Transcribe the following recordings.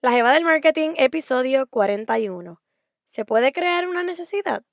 La Jeva del Marketing, episodio 41. ¿Se puede crear una necesidad?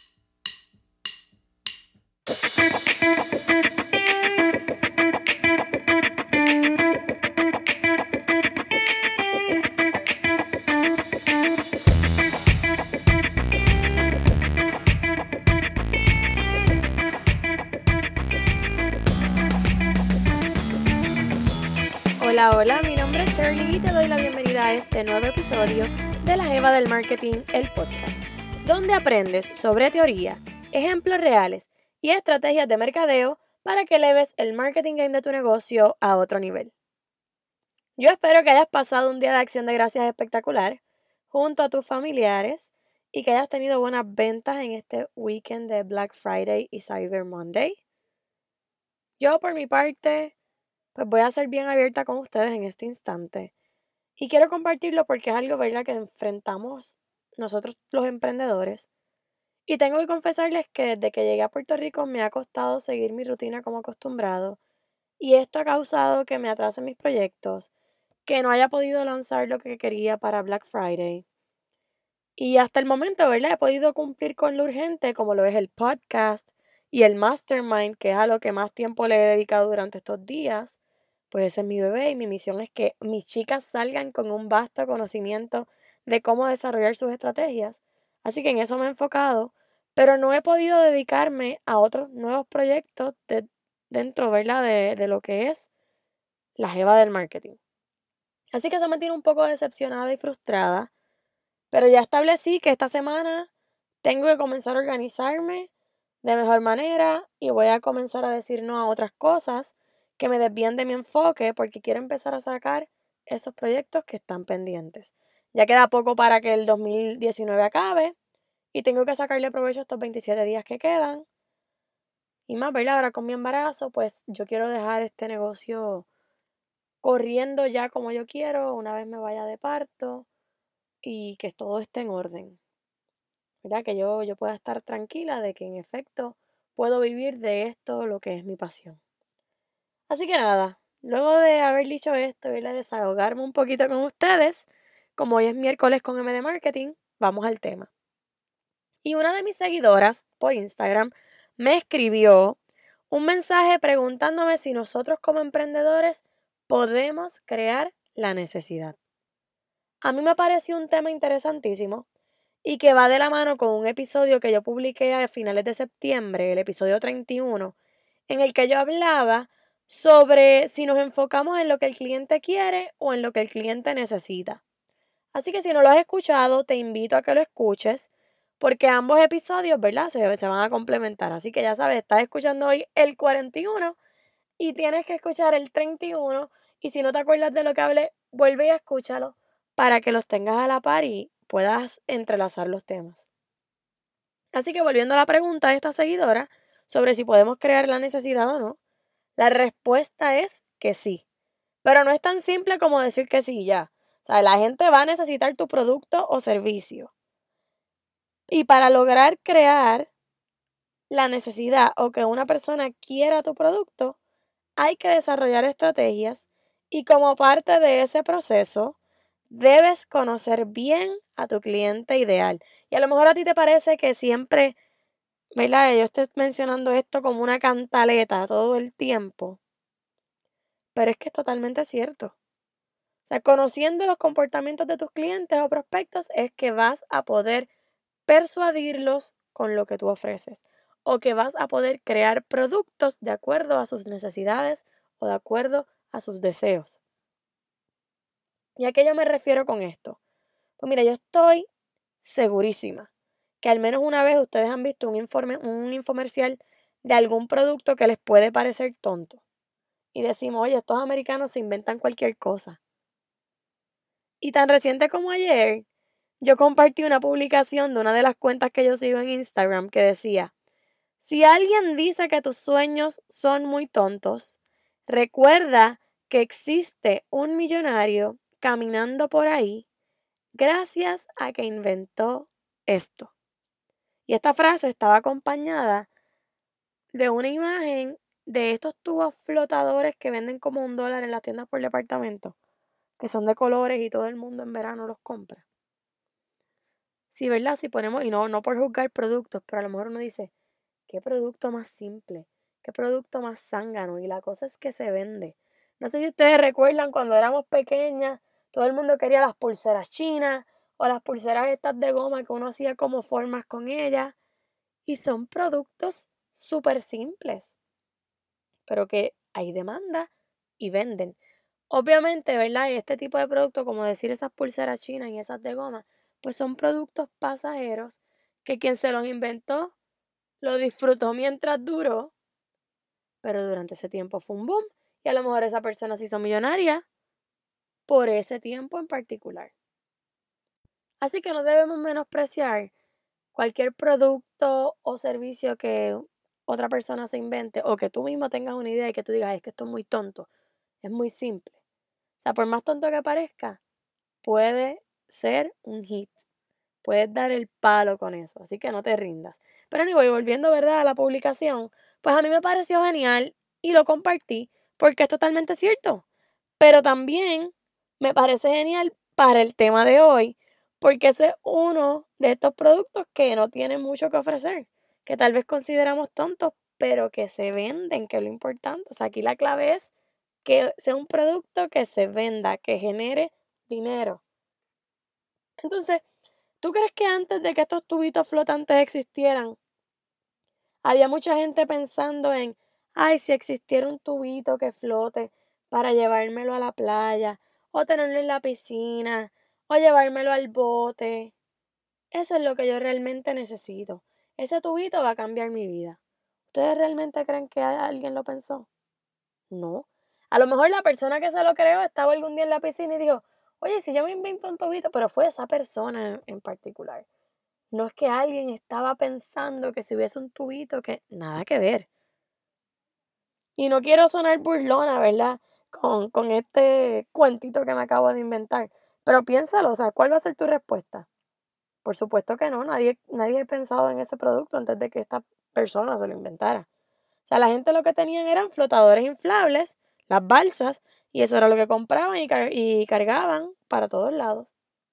Hola, mi nombre es Shirley y te doy la bienvenida a este nuevo episodio de La Jeva del Marketing, el podcast, donde aprendes sobre teoría, ejemplos reales y estrategias de mercadeo para que eleves el marketing game de tu negocio a otro nivel. Yo espero que hayas pasado un día de acción de gracias espectacular junto a tus familiares y que hayas tenido buenas ventas en este weekend de Black Friday y Cyber Monday. Yo, por mi parte, pues voy a ser bien abierta con ustedes en este instante. Y quiero compartirlo porque es algo, ¿verdad?, que enfrentamos nosotros los emprendedores. Y tengo que confesarles que desde que llegué a Puerto Rico me ha costado seguir mi rutina como acostumbrado. Y esto ha causado que me atrasen mis proyectos, que no haya podido lanzar lo que quería para Black Friday. Y hasta el momento, ¿verdad?, he podido cumplir con lo urgente, como lo es el podcast y el mastermind, que es a lo que más tiempo le he dedicado durante estos días. Pues ese es mi bebé y mi misión es que mis chicas salgan con un vasto conocimiento de cómo desarrollar sus estrategias. Así que en eso me he enfocado, pero no he podido dedicarme a otros nuevos proyectos dentro, ¿verdad?, de lo que es la jeva del marketing. Así que eso me tiene un poco decepcionada y frustrada, pero ya establecí que esta semana tengo que comenzar a organizarme de mejor manera y voy a comenzar a decir no a otras cosas que me desvían de mi enfoque porque quiero empezar a sacar esos proyectos que están pendientes. Ya queda poco para que el 2019 acabe y tengo que sacarle provecho a estos 27 días que quedan. Y más, ¿verdad? Ahora con mi embarazo, pues yo quiero dejar este negocio corriendo ya como yo quiero una vez me vaya de parto y que todo esté en orden. ¿Verdad? Que yo pueda estar tranquila de que en efecto puedo vivir de esto lo que es mi pasión. Así que nada, luego de haber dicho esto y de desahogarme un poquito con ustedes, como hoy es miércoles con M de Marketing, vamos al tema. Y una de mis seguidoras por Instagram me escribió un mensaje preguntándome si nosotros como emprendedores podemos crear la necesidad. A mí me pareció un tema interesantísimo y que va de la mano con un episodio que yo publiqué a finales de septiembre, el episodio 31, en el que yo hablaba sobre si nos enfocamos en lo que el cliente quiere o en lo que el cliente necesita. Así que si no lo has escuchado, te invito a que lo escuches, porque ambos episodios, ¿verdad?, se van a complementar. Así que ya sabes, estás escuchando hoy el 41 y tienes que escuchar el 31, y si no te acuerdas de lo que hablé, vuelve y escúchalo para que los tengas a la par y puedas entrelazar los temas. Así que volviendo a la pregunta de esta seguidora sobre si podemos crear la necesidad o no, la respuesta es que sí. Pero no es tan simple como decir que sí ya. O sea, la gente va a necesitar tu producto o servicio. Y para lograr crear la necesidad o que una persona quiera tu producto, hay que desarrollar estrategias y como parte de ese proceso, debes conocer bien a tu cliente ideal. Y a lo mejor a ti te parece que siempre, ¿verdad?, yo estoy mencionando esto como una cantaleta todo el tiempo, pero es que es totalmente cierto. O sea, conociendo los comportamientos de tus clientes o prospectos es que vas a poder persuadirlos con lo que tú ofreces o que vas a poder crear productos de acuerdo a sus necesidades o de acuerdo a sus deseos. ¿Y a qué yo me refiero con esto? Pues mira, yo estoy segurísima que al menos una vez ustedes han visto un infomercial de algún producto que les puede parecer tonto. Y decimos, oye, estos americanos se inventan cualquier cosa. Y tan reciente como ayer, yo compartí una publicación de una de las cuentas que yo sigo en Instagram que decía, si alguien dice que tus sueños son muy tontos, recuerda que existe un millonario caminando por ahí gracias a que inventó esto. Y esta frase estaba acompañada de una imagen de estos tubos flotadores que venden como $1 en las tiendas por departamento. que son de colores y todo el mundo en verano los compra. Sí, ¿verdad? Si ponemos, y no por juzgar productos, pero a lo mejor uno dice, ¿qué producto más simple? ¿Qué producto más zángano? Y la cosa es que se vende. No sé si ustedes recuerdan cuando éramos pequeñas, todo el mundo quería las pulseras chinas o las pulseras estas de goma que uno hacía como formas con ellas. Y son productos súper simples, pero que hay demanda y venden. Obviamente, ¿verdad? Y este tipo de productos, como decir esas pulseras chinas y esas de goma, pues son productos pasajeros que quien se los inventó lo disfrutó mientras duró, pero durante ese tiempo fue un boom y a lo mejor esa persona se hizo millonaria por ese tiempo en particular. Así que no debemos menospreciar cualquier producto o servicio que otra persona se invente o que tú mismo tengas una idea y que tú digas, es que esto es muy tonto, es muy simple. O sea, por más tonto que parezca, puede ser un hit. Puedes dar el palo con eso, así que no te rindas. Pero anyway, volviendo, ¿verdad?, a la publicación, pues a mí me pareció genial y lo compartí porque es totalmente cierto. Pero también me parece genial para el tema de hoy porque ese es uno de estos productos que no tienen mucho que ofrecer, que tal vez consideramos tontos, pero que se venden, que es lo importante. O sea, aquí la clave es que sea un producto que se venda, que genere dinero. Entonces, ¿tú crees que antes de que estos tubitos flotantes existieran, había mucha gente pensando en, ay, si existiera un tubito que flote para llevármelo a la playa, o tenerlo en la piscina, o llevármelo al bote? Eso es lo que yo realmente necesito. Ese tubito va a cambiar mi vida. ¿Ustedes realmente creen que alguien lo pensó? No. A lo mejor la persona que se lo creó estaba algún día en la piscina y dijo, oye, si yo me invento un tubito, pero fue esa persona en particular. No es que alguien estaba pensando que si hubiese un tubito, que nada que ver. Y no quiero sonar burlona, ¿verdad? Con este cuentito que me acabo de inventar. Pero piénsalo, o sea, ¿cuál va a ser tu respuesta? Por supuesto que no, nadie ha pensado en ese producto antes de que esta persona se lo inventara. O sea, la gente lo que tenían eran flotadores inflables, las balsas, y eso era lo que compraban y cargaban para todos lados.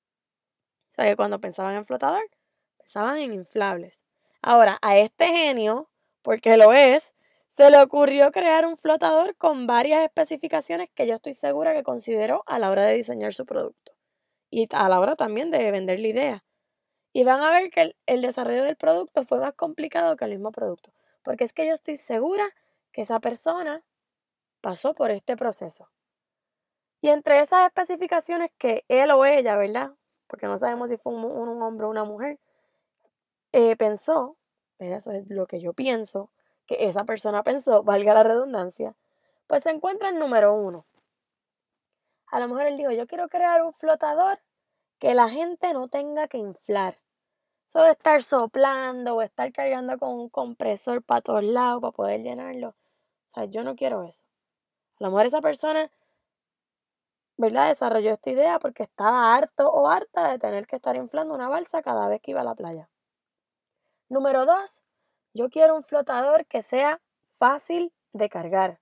O sea, que cuando pensaban en flotador, pensaban en inflables. Ahora, a este genio, porque lo es, se le ocurrió crear un flotador con varias especificaciones que yo estoy segura que consideró a la hora de diseñar su producto. Y a la hora también de vender la idea. Y van a ver que el desarrollo del producto fue más complicado que el mismo producto. Porque es que yo estoy segura que esa persona pasó por este proceso. Y entre esas especificaciones que él o ella, ¿verdad? Porque no sabemos si fue un hombre o una mujer, pensó, ¿verdad? Eso es lo que yo pienso, que esa persona pensó, valga la redundancia, pues se encuentra en número 1. A lo mejor él dijo, yo quiero crear un flotador que la gente no tenga que inflar. Eso de estar soplando o estar cargando con un compresor para todos lados para poder llenarlo. O sea, yo no quiero eso. A lo mejor esa persona, ¿verdad?, desarrolló esta idea porque estaba harto o harta de tener que estar inflando una balsa cada vez que iba a la playa. Número 2, yo quiero un flotador que sea fácil de cargar.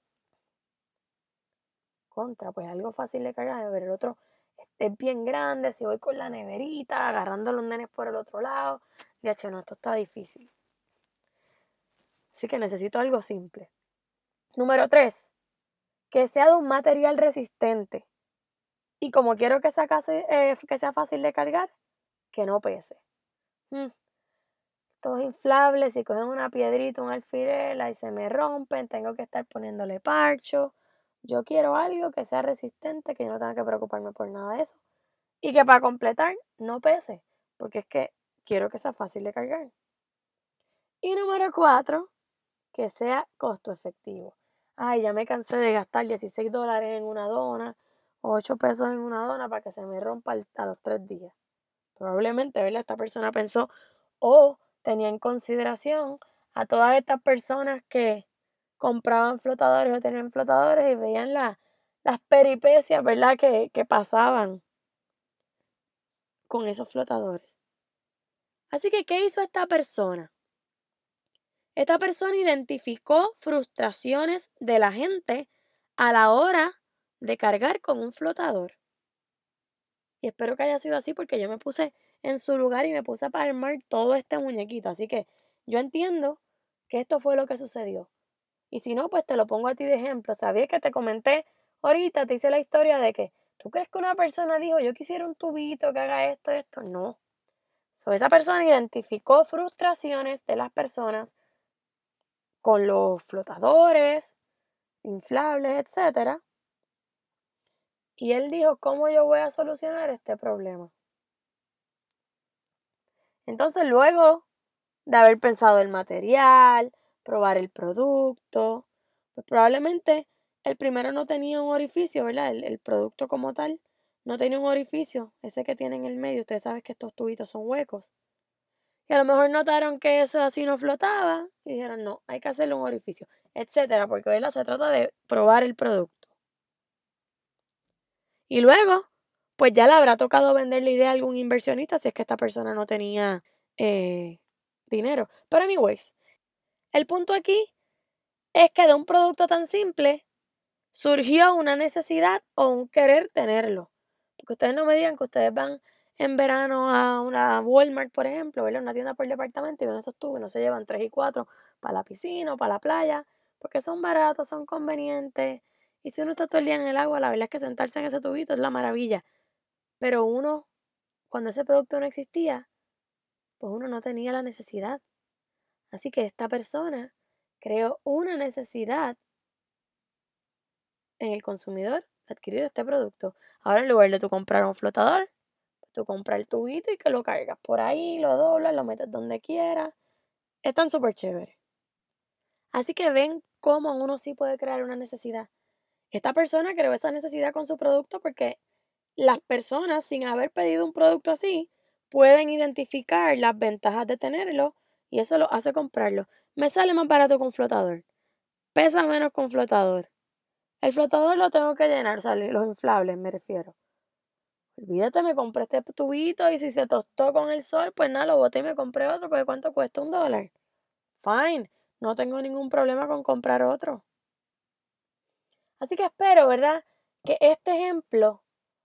Pues algo fácil de cargar. A ver, el otro es bien grande. Si voy con la neverita, agarrando a los nenes por el otro lado. No, esto está difícil. Así que necesito algo simple. Número 3, que sea de un material resistente. Y como quiero que sea fácil de cargar, que no pese. Todos inflables, si cogen una piedrita, un alfiler, y se me rompen, tengo que estar poniéndole parcho. Yo quiero algo que sea resistente, que yo no tenga que preocuparme por nada de eso. Y que para completar no pese, porque es que quiero que sea fácil de cargar. Y número 4, que sea costo efectivo. Ay, ya me cansé de gastar $16 en una dona, o 8 pesos en una dona para que se me rompa a los 3 días. Probablemente, ¿verdad? Esta persona pensó, tenía en consideración a todas estas personas que compraban flotadores o tenían flotadores y veían las peripecias, ¿verdad?, que pasaban con esos flotadores. Así que, ¿qué hizo esta persona? Esta persona identificó frustraciones de la gente a la hora de cargar con un flotador. Y espero que haya sido así porque yo me puse en su lugar y me puse a armar todo este muñequito. Así que yo entiendo que esto fue lo que sucedió. Y si no, pues te lo pongo a ti de ejemplo. ¿Sabías que te comenté ahorita, te hice la historia de que tú crees que una persona dijo, yo quisiera un tubito que haga esto, esto? No. Esa persona identificó frustraciones de las personas con los flotadores, inflables, etcétera. Y él dijo, ¿cómo yo voy a solucionar este problema? Entonces, luego de haber pensado el material, probar el producto, pues probablemente el primero no tenía un orificio, ¿verdad? El producto como tal no tenía un orificio, ese que tiene en el medio. Ustedes saben que estos tubitos son huecos. Y a lo mejor notaron que eso así no flotaba y dijeron, no, hay que hacerle un orificio, etcétera, porque ¿verdad? Se trata de probar el producto. Y luego, pues ya le habrá tocado vender la idea a algún inversionista si es que esta persona no tenía dinero. Pero anyways, el punto aquí es que de un producto tan simple surgió una necesidad o un querer tenerlo. Porque ustedes no me digan que ustedes van en verano a una Walmart, por ejemplo, ¿verdad? Una tienda por departamento y ven esos tubos y no se llevan 3 y 4 para la piscina o para la playa, porque son baratos, son convenientes. Y si uno está todo el día en el agua, la verdad es que sentarse en ese tubito es la maravilla. Pero uno, cuando ese producto no existía, pues uno no tenía la necesidad. Así que esta persona creó una necesidad en el consumidor de adquirir este producto. Ahora, en lugar de tú comprar un flotador, tú compras el tubito y que lo cargas por ahí, lo doblas, lo metes donde quieras. Están súper chéveres. Así que ven cómo uno sí puede crear una necesidad. Esta persona creó esa necesidad con su producto porque las personas, sin haber pedido un producto así, pueden identificar las ventajas de tenerlo y eso lo hace comprarlo. Me sale más barato que un flotador. Pesa menos que un flotador. El flotador lo tengo que llenar, o sea, los inflables me refiero. Olvídate, me compré este tubito y si se tostó con el sol, pues nada, lo boté y me compré otro, porque ¿cuánto cuesta? $1. Fine, no tengo ningún problema con comprar otro. Así que espero, ¿verdad?, que este ejemplo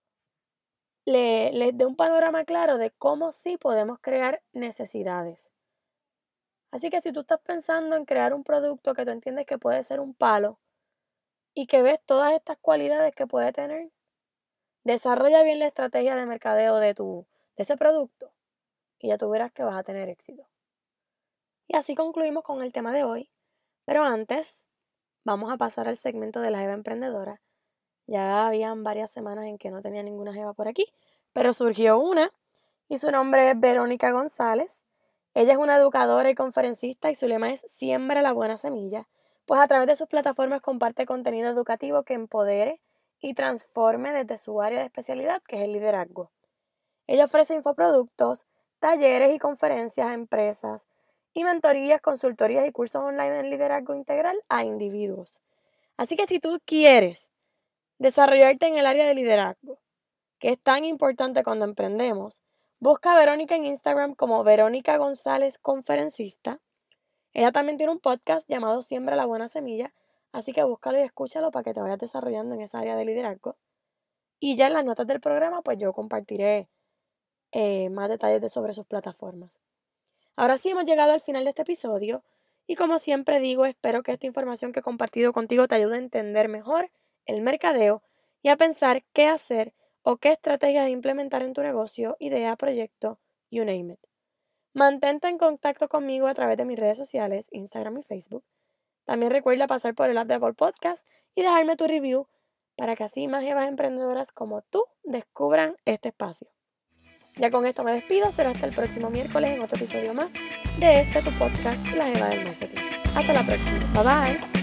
les dé un panorama claro de cómo sí podemos crear necesidades. Así que si tú estás pensando en crear un producto que tú entiendes que puede ser un palo y que ves todas estas cualidades que puede tener, desarrolla bien la estrategia de mercadeo de ese producto y ya tú verás que vas a tener éxito. Y así concluimos con el tema de hoy. Pero antes, vamos a pasar al segmento de la Jeva Emprendedora. Ya habían varias semanas en que no tenía ninguna jeva por aquí, pero surgió una y su nombre es Verónica González. Ella es una educadora y conferencista y su lema es Siembra la buena semilla, pues a través de sus plataformas comparte contenido educativo que empodere y transforme desde su área de especialidad, que es el liderazgo. Ella ofrece infoproductos, talleres y conferencias a empresas y mentorías, consultorías y cursos online en liderazgo integral a individuos. Así que si tú quieres desarrollarte en el área de liderazgo, que es tan importante cuando emprendemos, busca a Verónica en Instagram como Verónica González Conferencista. Ella también tiene un podcast llamado Siembra la buena semilla, así que búscalo y escúchalo para que te vayas desarrollando en esa área de liderazgo. Y ya en las notas del programa, pues yo compartiré más detalles sobre sus plataformas. Ahora sí hemos llegado al final de este episodio y como siempre digo, espero que esta información que he compartido contigo te ayude a entender mejor el mercadeo y a pensar qué hacer o qué estrategias implementar en tu negocio, idea, proyecto, you name it. Mantente en contacto conmigo a través de mis redes sociales, Instagram y Facebook. También recuerda pasar por el app de Apple Podcast y dejarme tu review para que así más jevas emprendedoras como tú descubran este espacio. Ya con esto me despido, será hasta el próximo miércoles en otro episodio más de tu podcast, La Jeva del Marketing. Hasta la próxima, bye bye.